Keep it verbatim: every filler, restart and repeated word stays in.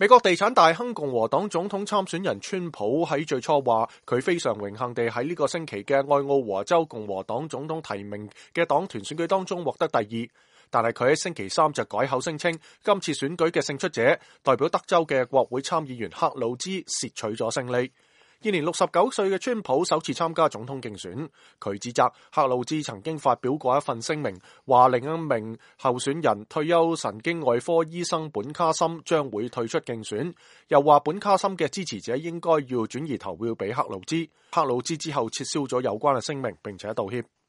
美國地產大亨共和黨總統參選人川普喺最初話佢非常榮幸地喺呢個星期嘅愛奧華州共和黨總統提名嘅黨團選舉當中獲得第二，但係佢喺星期三就改口聲稱今次選舉嘅勝出者代表德州嘅國會參議員克魯茲竊取咗勝利。現年六十九歲嘅川普首次參加總統競選，佢指責克魯茲曾經發表過一份聲明，話另一名候選人退休神經外科醫生本卡森將會退出競選，又話本卡森嘅支持者應該要轉移投票俾克魯茲。克魯茲之後撤銷咗有關嘅聲明，並且道歉。